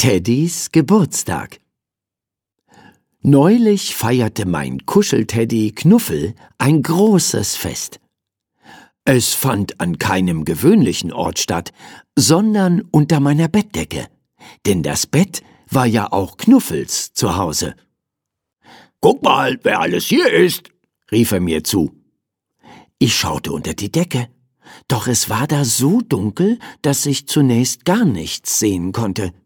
Teddys Geburtstag. Neulich feierte mein Kuschelteddy Knuffel ein großes Fest. Es fand an keinem gewöhnlichen Ort statt, sondern unter meiner Bettdecke, denn das Bett war ja auch Knuffels Zuhause. »Guck mal, wer alles hier ist«, rief er mir zu. Ich schaute unter die Decke, doch es war da so dunkel, dass ich zunächst gar nichts sehen konnte.